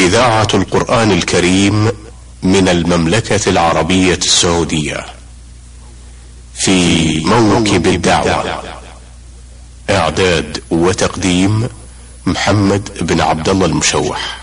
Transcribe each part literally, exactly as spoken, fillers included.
إذاعة القرآن الكريم من المملكة العربية السعودية في موكب الدعوة. إعداد وتقديم محمد بن عبد الله المشوح.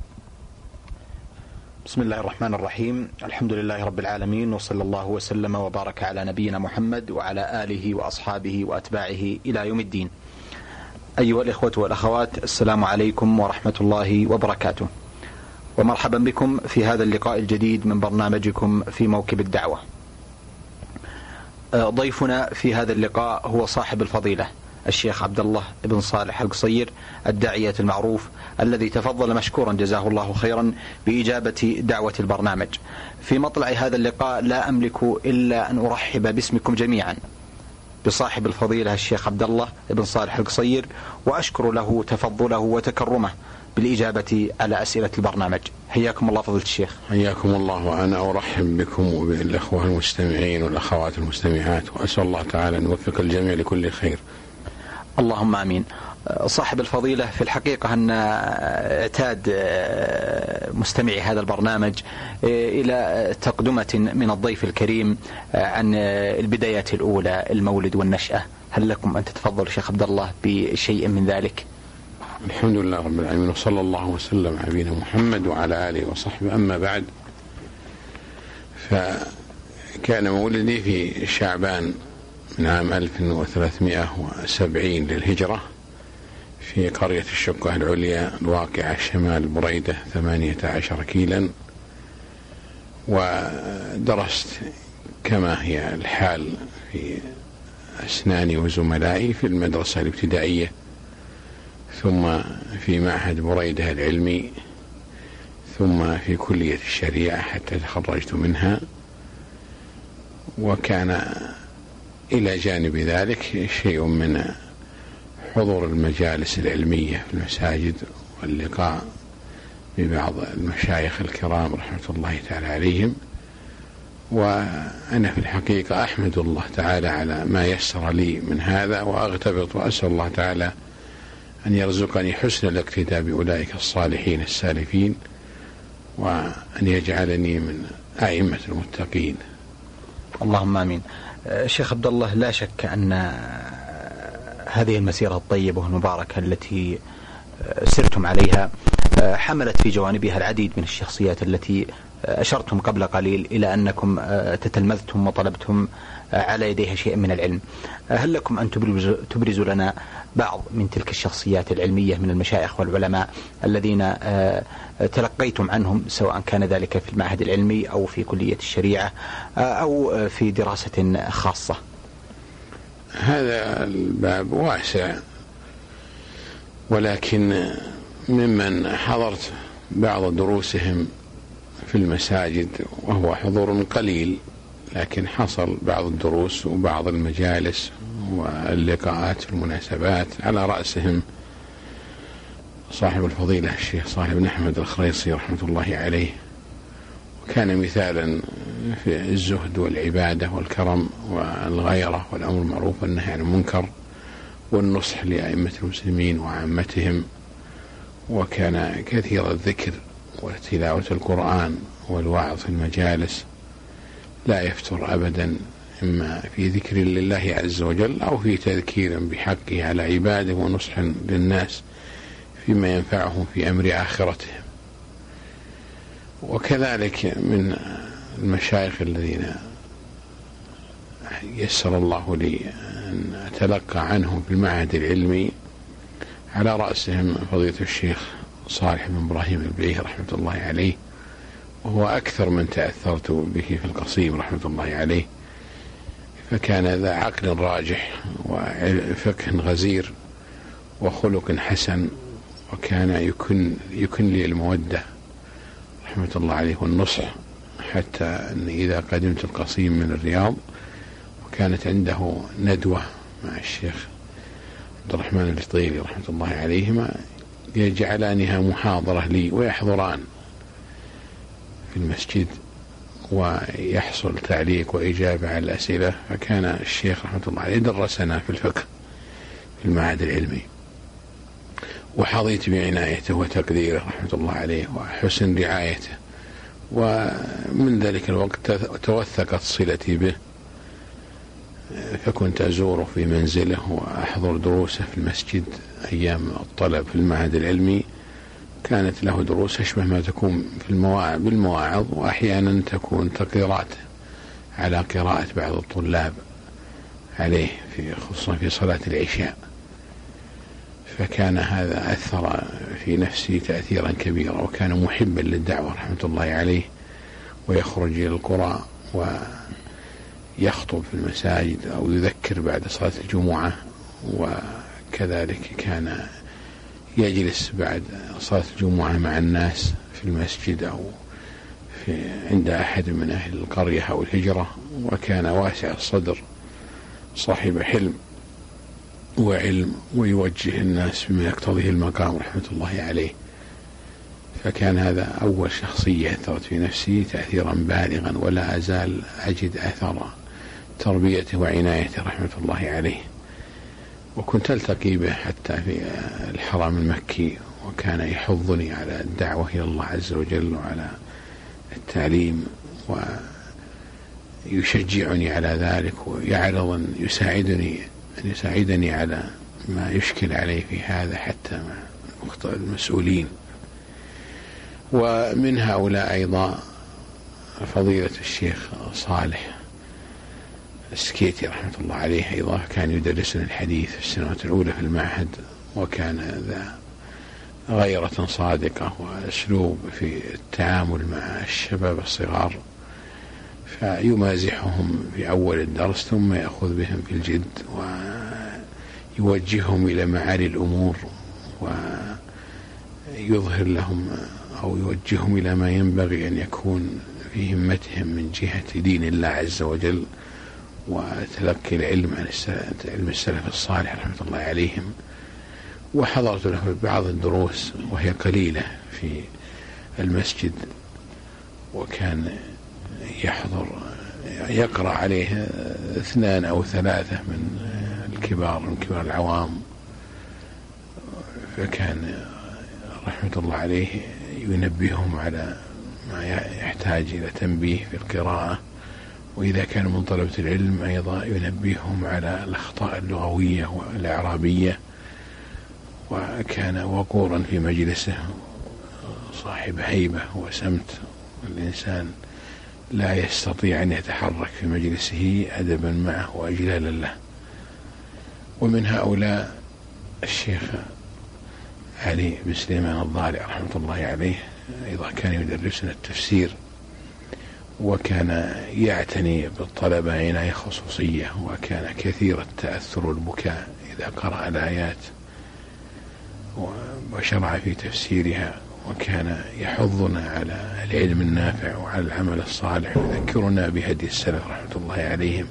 بسم الله الرحمن الرحيم. الحمد لله رب العالمين، وصلى الله وسلم وبارك على نبينا محمد وعلى آله وأصحابه وأتباعه إلى يوم الدين. أيها الإخوة والأخوات، السلام عليكم ورحمة الله وبركاته، ومرحبا بكم في هذا اللقاء الجديد من برنامجكم في موكب الدعوة. ضيفنا في هذا اللقاء هو صاحب الفضيلة الشيخ عبد الله بن صالح القصير، الداعية المعروف الذي تفضل مشكورا جزاه الله خيرا بإجابة دعوة البرنامج. في مطلع هذا اللقاء لا أملك إلا أن أرحب باسمكم جميعا بصاحب الفضيلة الشيخ عبد الله بن صالح القصير، وأشكر له تفضله وتكرمه بالإجابة على أسئلة البرنامج. حياكم الله فضيلة الشيخ. حياكم الله، وأنا أرحب بكم وبالأخوة المستمعين والأخوات المستمعات، وأسأل الله تعالى أن يوفق الجميع لكل خير. اللهم آمين. صاحب الفضيلة، في الحقيقة أن اعتاد مستمعي هذا البرنامج إلى تقدمة من الضيف الكريم عن البدايات الأولى، المولد والنشأة. هل لكم أن تتفضلوا شيخ عبد الله بشيء من ذلك؟ الحمد لله رب العالمين، وصلى الله وسلم على نبينا محمد وعلى آله وصحبه. أما بعد، فكان مولدي في شعبان من عام ألف وثلاثمائة وسبعين للهجرة في قرية الشقة العليا الواقعة شمال بريدة، ثمانية عشر كيلا. ودرست كما هي الحال في أسناني وزملائي في المدرسة الابتدائية، ثم في معهد بريدة العلمي، ثم في كلية الشريعة حتى تخرجت منها. وكان إلى جانب ذلك شيء من حضور المجالس العلمية في المساجد واللقاء ببعض المشايخ الكرام رحمة الله تعالى عليهم. وأنا في الحقيقة أحمد الله تعالى على ما يسر لي من هذا، وأغتبط وأسأل الله تعالى أن يرزقني حسن الاقتداء بأولئك الصالحين السالفين، وأن يجعلني من أئمة المتقين. اللهم آمين. شيخ عبد الله، لا شك أن هذه المسيرة الطيبة والمباركة التي سرتم عليها حملت في جوانبها العديد من الشخصيات التي أشرتم قبل قليل إلى أنكم تتلمذتم وطلبتم على يديها شيء من العلم. هل لكم أن تبرزوا لنا بعض من تلك الشخصيات العلمية من المشايخ والعلماء الذين تلقيتم عنهم، سواء كان ذلك في المعهد العلمي أو في كلية الشريعة أو في دراسة خاصة؟ هذا الباب واسع، ولكن ممن حضرت بعض دروسهم في المساجد، وهو حضور قليل، لكن حصل بعض الدروس وبعض المجالس واللقاءات في المناسبات، على رأسهم صاحب الفضيلة الشيخ صالح بن أحمد الخريصي رحمة الله عليه، وكان مثالا في الزهد والعبادة والكرم والغيرة والأمر المعروف والنهي عن المنكر والنصح لأئمة المسلمين وعامتهم. وكان كثير الذكر وتلاوة القرآن والوعظ في المجالس، لا يفتر أبدا، إما في ذكر لله عز وجل أو في تذكير بحقه على عباده ونصح للناس فيما ينفعهم في أمر آخرتهم. وكذلك من المشايخ الذين يسر الله لي أن أتلقى عنهم في المعهد العلمي، على رأسهم فضيلة الشيخ صالح بن إبراهيم البعيه رحمة الله عليه، وهو أكثر من تأثرت به في القصيم رحمة الله عليه، فكان ذا عقل راجح وفقه غزير وخلق حسن، وكان يكن, يكن لي المودة رحمة الله عليه والنصح، حتى أن إذا قدمت القصيم من الرياض وكانت عنده ندوة مع الشيخ عبد الرحمن الفطيري رحمة الله عليهما، يجعلانها محاضرة لي ويحضران في المسجد ويحصل تعليق وإجابة على الأسئلة. فكان الشيخ رحمة الله عليه درسنا في الفقه في المعهد العلمي. وحظيت بعنايته وتقديره رحمة الله عليه وحسن رعايته، ومن ذلك الوقت توثقت صلتي به، فكنت أزوره في منزله وأحضر دروسه في المسجد أيام الطلب في المعهد العلمي. كانت له دروس أشبه ما تكون في المواعظ بالمواعظ، وأحيانا تكون تقريرات على قراءة بعض الطلاب عليه في خصوصا في صلاة العشاء. فكان هذا أثر في نفسي تأثيرا كبيرا، وكان محبا للدعوة رحمة الله عليه، ويخرج إلى القرى ويخطب في المساجد أو يذكر بعد صلاة الجمعة، وكذلك كان يجلس بعد صلاة الجمعة مع الناس في المسجد أو في عند أحد من أهل القرية أو الهجرة، وكان واسع الصدر صاحب حلم وعلم، ويوجه الناس بما يقتضيه المقام رحمة الله عليه. فكان هذا أول شخصية أثرت في نفسي تأثيرا بالغا، ولا أزال أجد أثر تربيته وعنايته رحمة الله عليه. وكنت ألتقي به حتى في الحرم المكي، وكان يحضني على الدعوة إلى الله عز وجل وعلى التعليم، ويشجعني على ذلك، ويعرض أن يساعدني أن يساعدني على ما يشكل عليه في هذا حتى مع المسؤولين. ومن هؤلاء أيضا فضيلة الشيخ صالح السكيتي رحمة الله عليه، أيضا كان يدرسنا الحديث في السنوات الأولى في المعهد، وكان ذا غيرة صادقة وأسلوب في التعامل مع الشباب الصغار، فيمازحهم في أول الدرس ثم يأخذ بهم في الجد ويوجههم إلى معالي الأمور، ويظهر لهم أو يوجههم إلى ما ينبغي أن يكون في همتهم من جهة دين الله عز وجل وتلقي العلم عن علم السلف الصالح رحمة الله عليهم. وحضرت له بعض الدروس وهي قليلة في المسجد، وكان يحضر يقرأ عليه اثنان أو ثلاثة من الكبار من كبار العوام، فكان رحمة الله عليه ينبههم على ما يحتاج إلى تنبيه في القراءة، وإذا كان من طلبة العلم أيضا ينبههم على الأخطاء اللغوية والإعرابية. وكان وقورا في مجلسه، صاحب هيبة وسمت، الإنسان لا يستطيع أن يتحرك في مجلسه أدبا معه وإجلالا له. ومن هؤلاء الشيخ علي بن سليمان الضالع رحمة الله عليه، أيضا كان يدرسنا التفسير، وكان يعتني بالطلبة عناية خصوصية، وكان كثير التأثر والبكاء إذا قرأ الآيات وشرع في تفسيرها، وكان يحضنا على العلم النافع وعلى العمل الصالح، ويذكرنا بهدي السلف رحمة الله عليهم.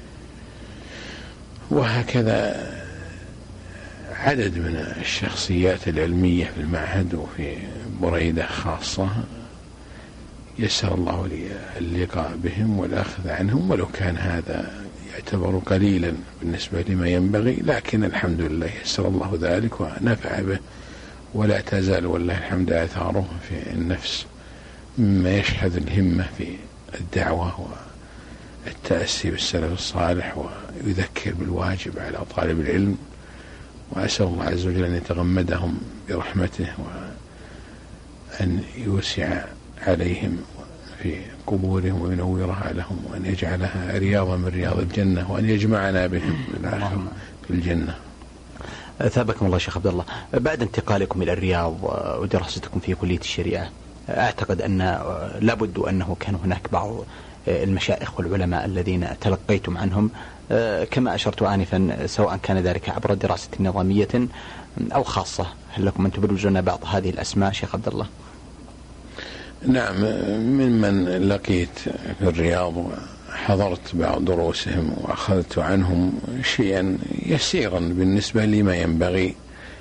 وهكذا عدد من الشخصيات العلمية في المعهد وفي بريدة خاصة يسر الله لي اللقاء بهم والأخذ عنهم، ولو كان هذا يعتبر قليلا بالنسبة لما ينبغي، لكن الحمد لله يسر الله ذلك ونفع به، ولا تزال والله الحمد آثاره في النفس مما يشهد الهمة في الدعوة والتأسي بالسلف الصالح، ويذكر بالواجب على طالب العلم. وأسأل الله عز وجل أن يتغمدهم برحمته، وأن يوسع عليهم في قبورهم وينورها لهم، وأن يجعلها رياضا من رياض الجنة، وأن يجمعنا بهم بالآخر في الجنة. ثابكم الله شيخ عبد الله. بعد انتقالكم إلى الرياض ودراستكم في كلية الشريعة، أعتقد أن لابد أنه كان هناك بعض المشايخ والعلماء الذين تلقيتم عنهم، كما أشرت آنفا، سواء كان ذلك عبر دراسة نظامية أو خاصة. هل لكم أن تبرزون بعض هذه الأسماء شيخ عبد الله؟ نعم، ممن لقيت في الرياض حضرت بعض دروسهم وأخذت عنهم شيئا يسيرا بالنسبة لما ينبغي.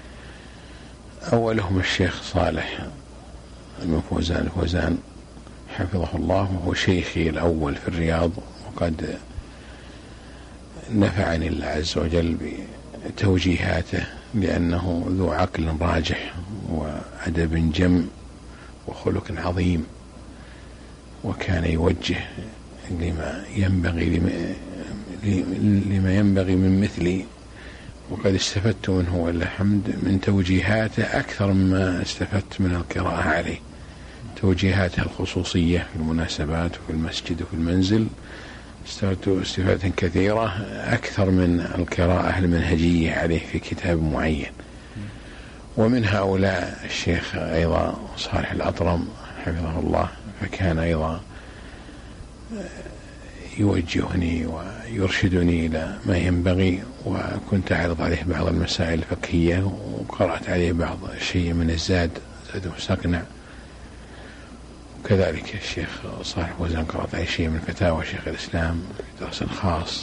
أولهم الشيخ صالح بن فوزان الفوزان حفظه الله، وهو شيخي الأول في الرياض، وقد نفعني الله عز وجل بتوجيهاته لأنه ذو عقل راجح وأدب جم وخلق عظيم، وكان يوجه لما ينبغي لما, لما ينبغي من مثلي، وقد استفدت منه والله الحمد من توجيهاته أكثر مما استفدت من القراءة عليه. توجيهاته الخصوصية في المناسبات وفي المسجد وفي المنزل استفدت استفادة كثيرة أكثر من القراءة المنهجية عليه في كتاب معين. ومن هؤلاء الشيخ أيضا صالح الأطرم حفظه الله، فكان أيضا يوجهني ويرشدني إلى ما ينبغي، وكنت أعرض عليه بعض المسائل الفقهية، وقرأت عليه بعض الشيء من الزاد زاد مستقنع. وكذلك الشيخ صالح وزن قرأت عليه شيء من فتاوى شيخ الإسلام في درس خاص.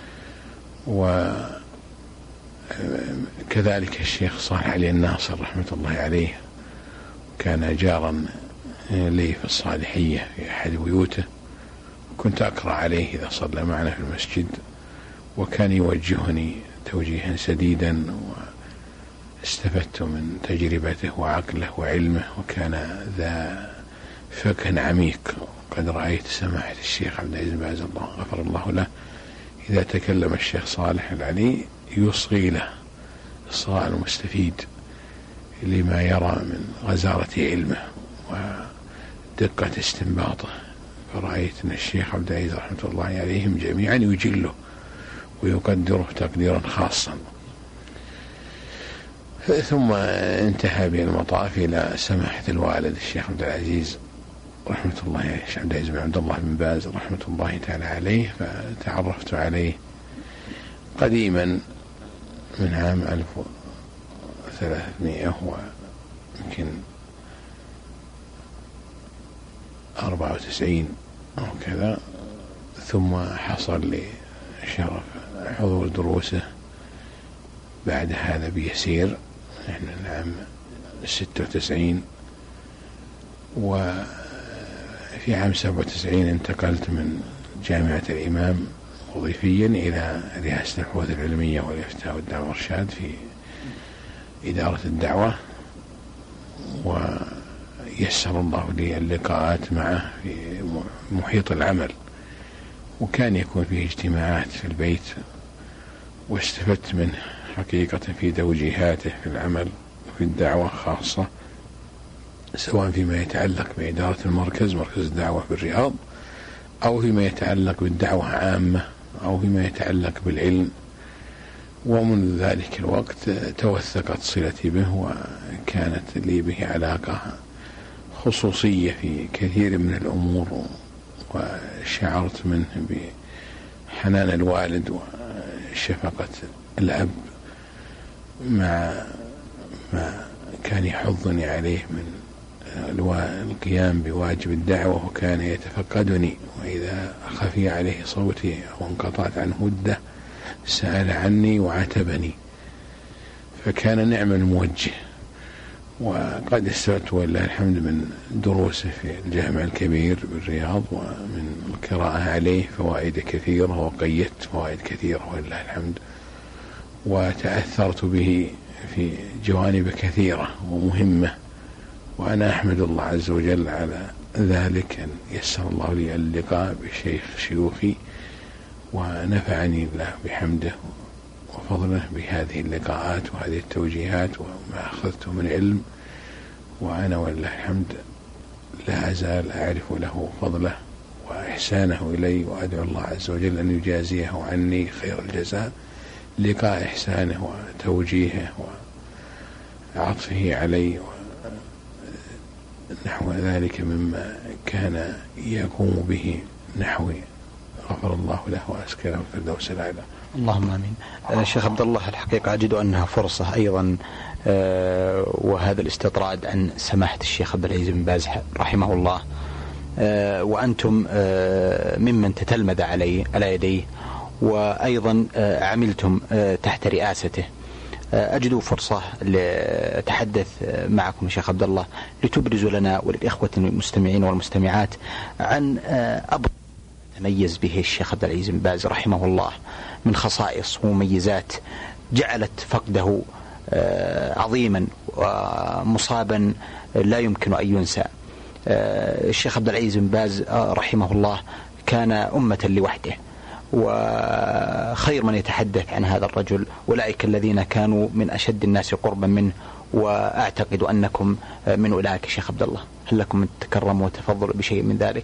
وكذلك الشيخ صالح علي الناصر رحمة الله عليه كان جارا لي في الصالحية في أحد بيوته، كنت أقرأ عليه إذا صلى معنا في المسجد، وكان يوجهني توجيها سديدا، واستفدت من تجربته وعقله وعلمه، وكان ذا فقه عميق. قد رأيت سماحة الشيخ عبد العزيز باز الله غفر الله له إذا تكلم الشيخ صالح العلي يصغي له إصغاء المستفيد لما يرى من غزارة علمه ودقة استنباطه. فرأيت أن الشيخ عبد العزيز رحمة الله عليهم جميعا يجله ويقدره تقديرا خاصا. ثم انتهى بالمطاف إلى سماحة الوالد الشيخ عبد العزيز رحمة الله عليه، الشيخ عبد العزيز بن عبد الله بن باز رحمة الله تعالى عليه، فتعرفت عليه قديما من عام ألف وثلاثمائة ويمكن أربعة وتسعين أو كذا، ثم حصل لي شرف حضور دروسه بعد هذا بيسير، احنا العام ستة وتسعين. وفي عام سبعة وتسعين انتقلت من جامعة الإمام وظيفيا إلى رئاسة البحوث العلمية والإفتاء والدعوة والإرشاد في إدارة الدعوة، ويسر الله لي اللقاءات معه في محيط العمل، وكان يكون فيه اجتماعات في البيت، واستفدت منه حقيقة في توجيهاته في العمل وفي الدعوة خاصة، سواء فيما يتعلق بإدارة المركز مركز الدعوة بالرياض، أو فيما يتعلق بالدعوة عامة، أو فيما يتعلق بالعلم. ومن ذلك الوقت توثقت صلتي به، وكانت لي به علاقة خصوصية في كثير من الأمور، وشعرت منه بحنان الوالد وشفقة الأب مع ما كان يحضني عليه من القيام بواجب الدعوة، وكان يتفقدني، وإذا خفي عليه صوتي أو انقطعت عنه مدة سأل عني وعاتبني، فكان نعم الموجه. وقد استفدت ولله الحمد من دروسه في الجامع الكبير بالرياض ومن القراءة عليه فوائد كثيرة، وقيدت فوائد كثيرة ولله الحمد، وتأثرت به في جوانب كثيرة ومهمة، وأنا أحمد الله عز وجل على ذلك، أن يسر الله لي اللقاء بشيخ شيوخي، ونفعني الله بحمده وفضله بهذه اللقاءات وهذه التوجيهات وما أخذته من علم، وأنا ولله الحمد لا أزال أعرف له فضله وإحسانه إلي، وأدعو الله عز وجل أن يجازيه عني خير الجزاء لقاء إحسانه وتوجيهه وعطفه علي نحو ذلك مما كان يقوم به نحوي. غفر الله له وأسكنه في الفردوس الأعلى. اللهم آمين. آه شيخ عبد الله، الحقيقة أجد أنها فرصة أيضا، آه وهذا الاستطراد عن سماحة الشيخ عبد العزيز بن باز رحمه الله، آه وأنتم آه ممن تتلمذ عليه على يديه، وأيضا آه عملتم آه تحت رئاسته. آه أجد فرصة لأتحدث معكم شيخ عبد الله لتبرزوا لنا وللإخوة المستمعين والمستمعات عن آه أبرز تميز به الشيخ عبد العزيز بن باز رحمه الله من خصائص ومميزات جعلت فقده عظيما ومصابا لا يمكن أن ينسى. الشيخ عبد العزيز بن باز رحمه الله كان أمة لوحده، وخير من يتحدث عن هذا الرجل أولئك الذين كانوا من أشد الناس قربا منه، وأعتقد أنكم من أولئك. شيخ عبد الله، هل لكم أن تكرموا وتفضلوا بشيء من ذلك؟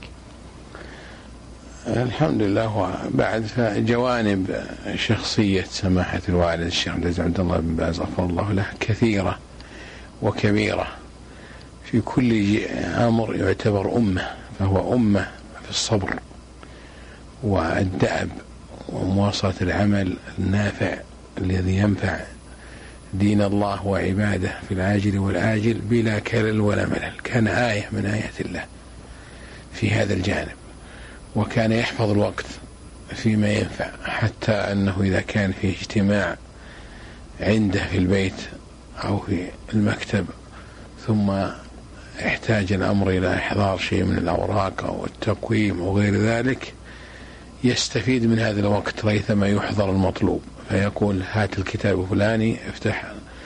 الحمد لله. وبعد فجوانب شخصية سماحة الوالد الشيخ عبد الله بن باز غفر الله له كثيرة وكبيرة، في كل أمر يعتبر أمة، فهو أمة في الصبر والدأب ومواصلة العمل النافع الذي ينفع دين الله وعباده في العاجل والآجل بلا كلل ولا ملل. كان آية من آيات الله في هذا الجانب، وكان يحفظ الوقت فيما ينفع، حتى أنه إذا كان في اجتماع عنده في البيت أو في المكتب ثم احتاج الأمر إلى إحضار شيء من الأوراق أو التقويم أو غير ذلك، يستفيد من هذا الوقت ريثما يحضر المطلوب، فيقول هات الكتاب الفلاني، افتح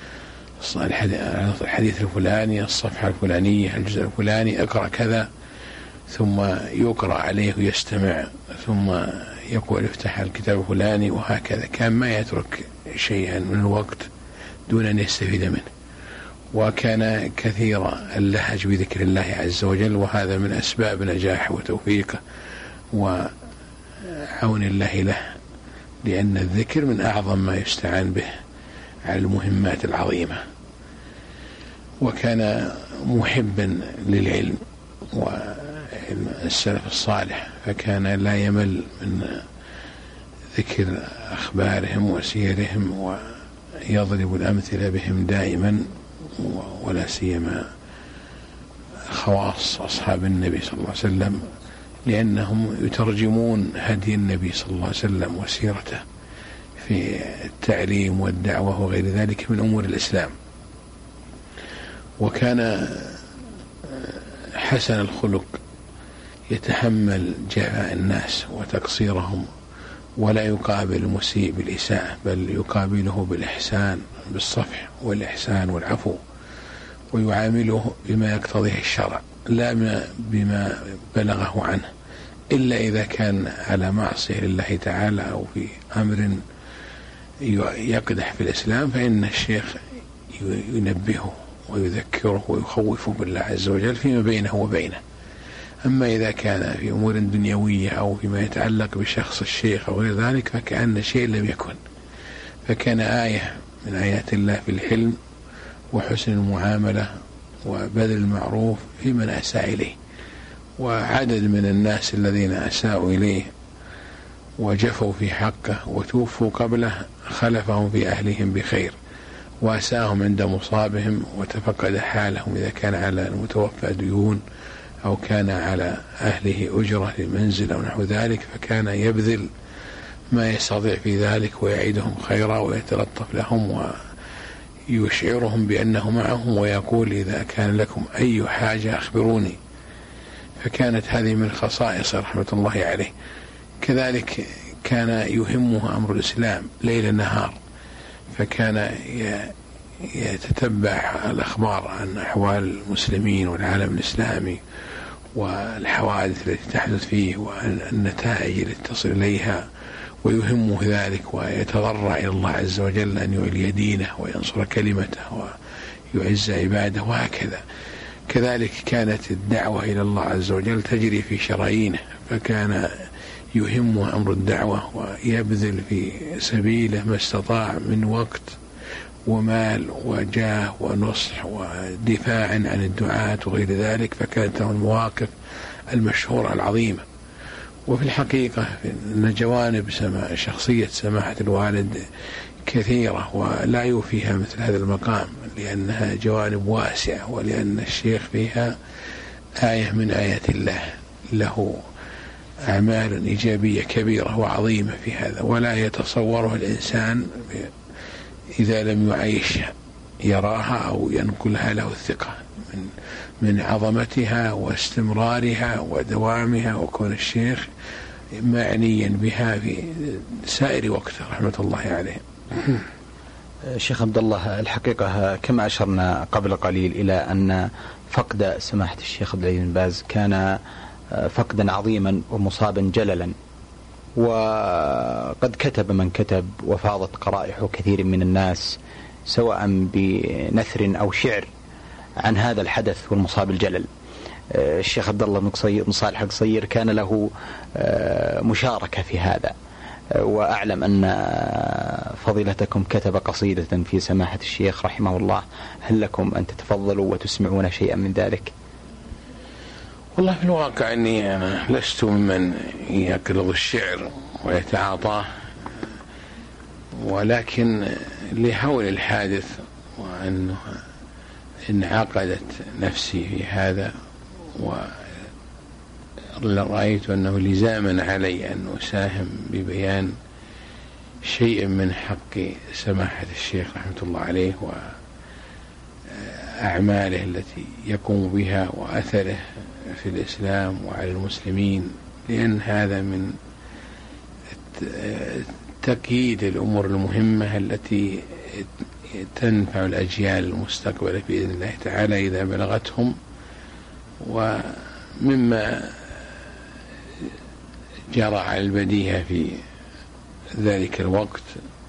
الحديث الفلاني، الصفحة الفلانية، الجزء الفلاني، اقرأ كذا، ثم يقرأ عليه ويستمع، ثم يقول افتح الكتاب الفلاني، وهكذا. كان ما يترك شيئا من الوقت دون أن يستفيد منه، وكان كثير اللهج بذكر الله عز وجل، وهذا من أسباب نجاحه وتوفيقه وعون الله له، لأن الذكر من أعظم ما يستعان به على المهمات العظيمة. وكان محبا للعلم والسلف الصالح، فكان لا يمل من ذكر أخبارهم وسيرهم، ويضرب الأمثلة بهم دائما، ولا سيما خواص أصحاب النبي صلى الله عليه وسلم، لأنهم يترجمون هدي النبي صلى الله عليه وسلم وسيرته في التعليم والدعوة وغير ذلك من أمور الإسلام. وكان حسن الخلق، يتحمل جفاء الناس وتقصيرهم، ولا يقابل المسيء بالإساءة، بل يقابله بالإحسان، بالصفح والإحسان والعفو، ويعامله بما يقتضيه الشرع لا بما بلغه عنه، إلا إذا كان على معصية لله تعالى أو في أمر يقدح في الإسلام، فإن الشيخ ينبهه ويذكره ويخوفه بالله عز وجل فيما بينه وبينه. أما إذا كان في أمور دنيوية أو فيما يتعلق بشخص الشيخ أو غير ذلك فكأن شيء لم يكن. فكان آية من آيات الله في الحلم وحسن المعاملة وبذل المعروف في من أساء إليه. وعدد من الناس الذين أساءوا إليه وجفوا في حقه وتوفوا قبله خلفهم في أهلهم بخير، وأساهم عند مصابهم وتفقد حالهم إذا كان على المتوفى ديون أو كان على أهله أجرة لمنزل أو نحو ذلك، فكان يبذل ما يستطيع في ذلك ويعيدهم خيرا ويتلطف لهم ويشعرهم بأنه معهم، ويقول إذا كان لكم أي حاجة أخبروني. فكانت هذه من خصائص رحمة الله عليه. كذلك كان يهمه أمر الإسلام ليل نهار، فكان يتتبع الأخبار عن أحوال المسلمين والعالم الإسلامي والحوادث التي تحدث فيه والنتائج التي تصل إليها، ويهمه ذلك ويتضرع إلى الله عز وجل أن يعلي دينه وينصر كلمته ويعز عباده وهكذا. كذلك كانت الدعوة إلى الله عز وجل تجري في شرايينه، فكان يهمه أمر الدعوة ويبذل في سبيله ما استطاع من وقت ومال وجاه ونصح ودفاع عن الدعاة وغير ذلك، فكانت له المواقف المشهورة العظيمة. وفي الحقيقة أن جوانب سما شخصية سماحة الوالد كثيرة ولا يوفيها مثل هذا المقام، لأنها جوانب واسعة، ولأن الشيخ فيها آية من آيات الله، له أعمال إيجابية كبيرة وعظيمة في هذا، ولا يتصوره الإنسان إذا لم يعيشها يراها أو ينقلها له الثقة من من عظمتها واستمرارها ودوامها، وكون الشيخ معنيا بها في سائر وقته رحمة الله عليه. شيخ عبد الله، الحقيقة كما أشرنا قبل قليل إلى أن فقد سماحة الشيخ عبد العزيز بن باز كان فقدا عظيما ومصابا جللا، وقد كتب من كتب وفاضت قرائح كثير من الناس سواء بنثر أو شعر عن هذا الحدث والمصاب الجلل. الشيخ عبد الله بن صالح القصير كان له مشاركة في هذا، وأعلم أن فضيلتكم كتب قصيدة في سماحة الشيخ رحمه الله، هل لكم أن تتفضلوا وتسمعون شيئا من ذلك؟ والله في الواقع أني أنا لست ممن يقرض الشعر ويتعاطاه، ولكن لهول الحادث وأنه انعقدت نفسي في هذا، ورأيت أنه لزاما علي أن أساهم ببيان شيء من حق سماحة الشيخ رحمة الله عليه وأعماله التي يقوم بها وأثره في الإسلام وعلى المسلمين، لأن هذا من تقييد الأمور المهمة التي تنفع الأجيال المستقبلة بإذن الله تعالى إذا بلغتهم. ومما جرى على البديهة في ذلك الوقت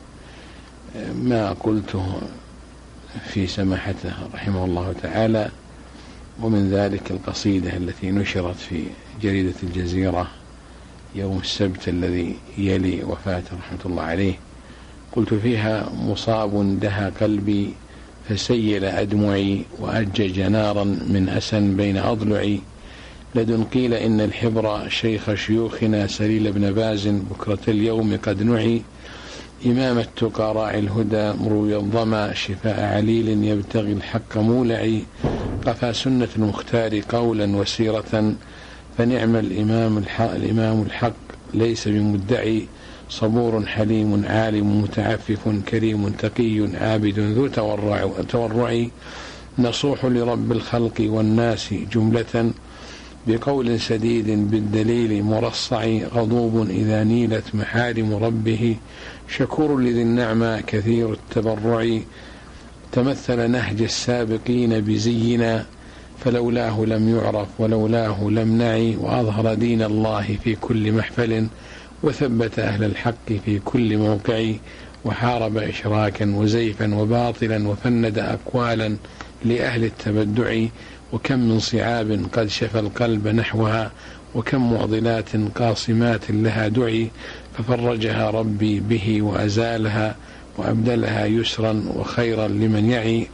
ما قلته في سماحته رحمه الله تعالى، ومن ذلك القصيدة التي نشرت في جريدة الجزيرة يوم السبت الذي يلي وفاته رحمة الله عليه. قلت فيها: مصاب دهى قلبي فسيل أدمعي، وأجج نارا من أسن بين أضلعي، لدن قيل إن الحبر شيخ شيوخنا سليل بن باز بكرة اليوم قد نعي، إمام التقى راعي الهدى مروي الظما، شفاء عليل يبتغي الحق مولعي، قفى سنة المختار قولا وسيرة، فنعم الإمام الحق, الإمام الحق ليس بمدعي، صبور حليم عالم متعفف كريم تقي عابد ذو تورع، نصوح لرب الخلق والناس جملة، بقول سديد بالدليل مرصع، غضوب إذا نيلت محارم ربه، شكور لذي النعمة كثير التبرع، تمثل نهج السابقين بزينا، فلولاه لم يعرف ولولاه لم نعي، وأظهر دين الله في كل محفل، وثبت أهل الحق في كل موقع، وحارب إشراكا وزيفا وباطلا، وفند أقوالا لأهل التبدع، وكم من صعاب قد شفى القلب نحوها، وكم معضلات قاصمات لها دعي، ففرجها ربي به وأزالها، وأبدلها يسرا وخيرا لمن يعي،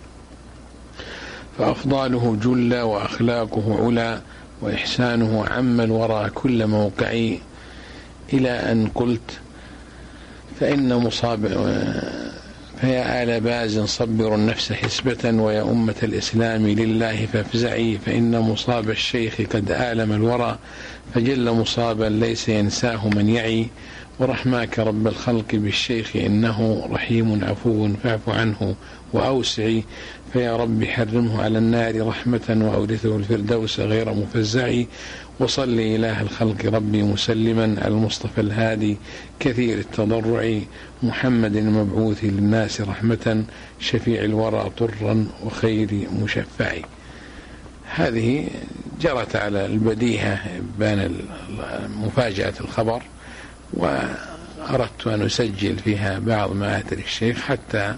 فأفضاله جل وأخلاقه علا، وإحسانه عم الورى كل موقعي، إلى أن قلت: فإن مصاب فيا آل باز صبروا النفس حسبة، ويا أمة الإسلام لله فافزعي، فإن مصاب الشيخ قد آلم الورى، فجل مصابا ليس ينساه من يعي، ورحماك رب الخلق بالشيخ إنه رحيم عفو فاعف عنه وأوسعي، فيا رب حرمه على النار رحمة، وأورثه الفردوس غير مفزعي، وصل إله الخلق ربي مسلما على المصطفى الهادي كثير التضرع، محمد المبعوث للناس رحمة، شفيع الورى طرا وخير مشفع. هذه جرت على البديهة بان مفاجأة الخبر، وأردت أن أسجل فيها بعض مآثر الشيخ حتى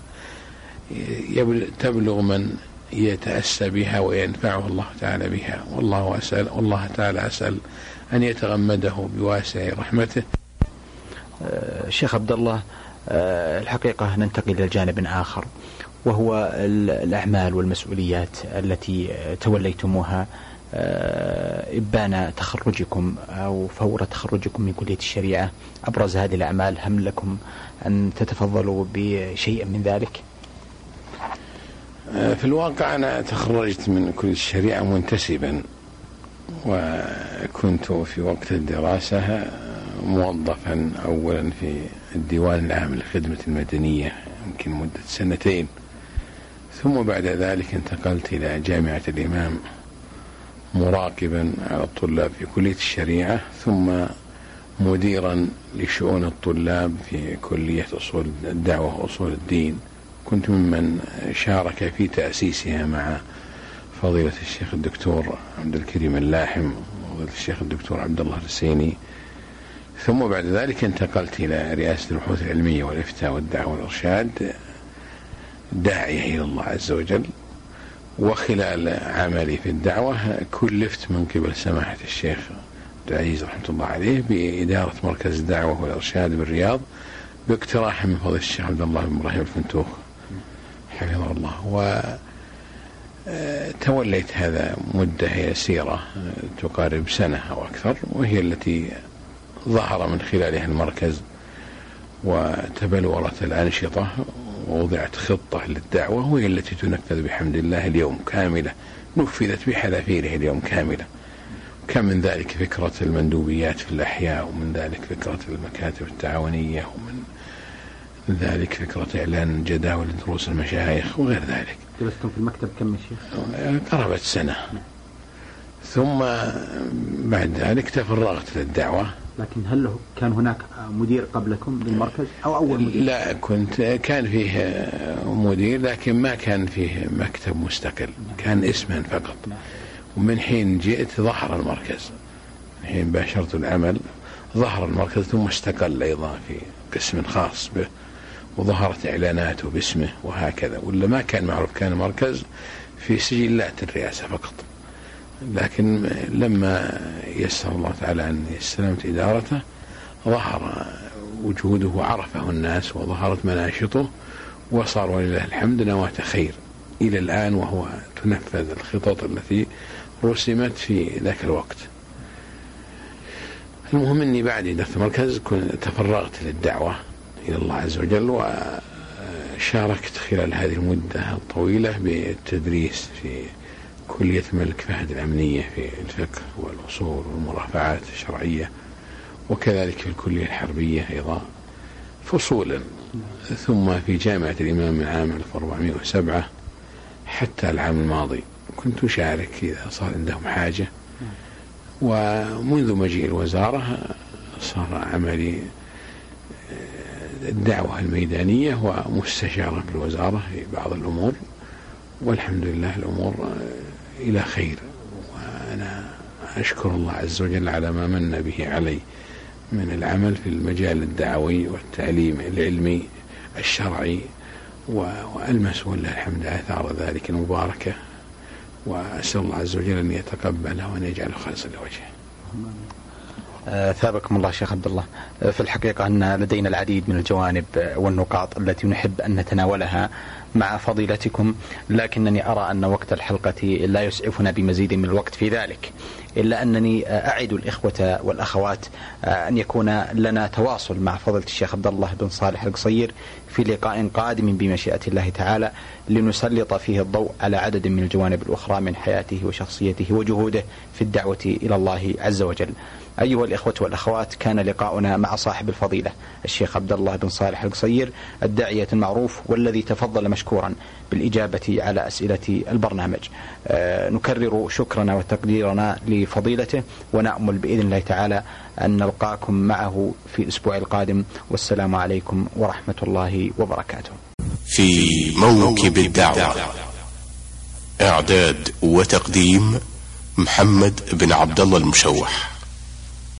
تبلغ من يتأسى بها وينفعه الله تعالى بها، والله أسأل والله تعالى أسأل أن يتغمده بواسع رحمته. شيخ عبد الله، الحقيقة ننتقل إلى جانب آخر، وهو الأعمال والمسؤوليات التي توليتموها إبان تخرجكم أو فور تخرجكم من كلية الشريعة. أبرز هذه الأعمال، هم لكم أن تتفضلوا بشيء من ذلك؟ في الواقع أنا تخرجت من كلية الشريعة منتسبا، وكنت في وقت الدراسة موظفا أولا في الديوان العام للخدمة المدنية يمكن مدة سنتين، ثم بعد ذلك انتقلت إلى جامعة الإمام مراقبا على الطلاب في كلية الشريعة، ثم مديرا لشؤون الطلاب في كلية أصول الدعوة وأصول الدين كنت ممن شارك في تأسيسها مع فضيلة الشيخ الدكتور عبد الكريم اللاحم وفضيلة الشيخ الدكتور عبد الله الرسيني. ثم بعد ذلك انتقلت إلى رئاسة البحوث العلمية والإفتاء والدعوة والإرشاد داعية إلى الله عز وجل. وخلال عملي في الدعوة كلفت من قبل سماحة الشيخ عبد العزيز رحمة الله عليه بإدارة مركز الدعوة والإرشاد بالرياض باقتراح من فضيلة الشيخ عبد الله بن إبراهيم الفنتوخ حفظه الله. وتوليت هذا مدة يسيرة تقارب سنة أو أكثر، وهي التي ظهر من خلالها المركز وتبلورت الأنشطة ووضعت خطة للدعوة، وهي التي تنفذ بحمد الله اليوم كاملة، نفذت بحذافيره اليوم كاملة. كان من ذلك فكرة المندوبيات في الأحياء، ومن ذلك فكرة المكاتب التعاونية، ومن ذلك فكرة إعلان جداول دروس المشايخ وغير ذلك. جلستم في المكتب كم يا شيخ؟ قرابة سنة. ثم بعد ذلك تفرغت للدعوة. لكن هل كان هناك مدير قبلكم للمركز أو أول مدير؟ لا، كنت كان فيه مدير لكن ما كان فيه مكتب مستقل، كان اسما فقط. ومن حين جئت ظهر المركز، من حين باشرت العمل ظهر المركز ثم استقل أيضا في قسم خاص به، وظهرت إعلاناته باسمه وهكذا. ولا ما كان معروف، كان المركز في سجلات الرئاسة فقط. لكن لما يسر الله تعالى أن استلمت إدارته ظهر وجوده وعرفه الناس وظهرت مناشطه، وصار ولله الحمد نواة خير إلى الآن، وهو تنفذ الخطط التي رسمت في ذاك الوقت. المهم أني بعد إدارة المركز كنت تفرغت للدعوة إلى الله عز وجل، وشاركت خلال هذه المدة الطويلة بالتدريس في كلية الملك فهد الأمنية في الفقه والأصول والمرافعات الشرعية، وكذلك في الكلية الحربية أيضا فصولا، ثم في جامعة الإمام من عام ألف وأربعمائة وسبعة حتى العام الماضي كنت أشارك إذا صار عندهم حاجة. ومنذ مجيء الوزارة صار عملي الدعوة الميدانية ومستشارة بالوزارة في بعض الأمور، والحمد لله الأمور إلى خير. وأنا أشكر الله عز وجل على ما من به علي من العمل في المجال الدعوي والتعليم العلمي الشرعي، وألمس والله الحمد آثار ذلك المباركة، وأسأل الله عز وجل أن يتقبله وأن يجعله خالصا لوجهه. ثابكم الله شيخ عبد الله. في الحقيقة أن لدينا العديد من الجوانب والنقاط التي نحب أن نتناولها مع فضيلتكم، لكنني أرى أن وقت الحلقة لا يسعفنا بمزيد من الوقت في ذلك، إلا أنني أعد الإخوة والأخوات أن يكون لنا تواصل مع فضيلة الشيخ عبد الله بن صالح القصير في لقاء قادم بمشيئة الله تعالى، لنسلط فيه الضوء على عدد من الجوانب الأخرى من حياته وشخصيته وجهوده في الدعوة إلى الله عز وجل. أيها الإخوة والأخوات، كان لقاؤنا مع صاحب الفضيلة الشيخ عبد الله بن صالح القصير الداعية المعروف، والذي تفضل مشكورا بالإجابة على أسئلة البرنامج. آه نكرر شكرنا وتقديرنا لفضيلته، ونأمل بإذن الله تعالى أن نلقاكم معه في الأسبوع القادم، والسلام عليكم ورحمة الله وبركاته. في موكب الدعوة، إعداد وتقديم محمد بن عبد الله المشوح.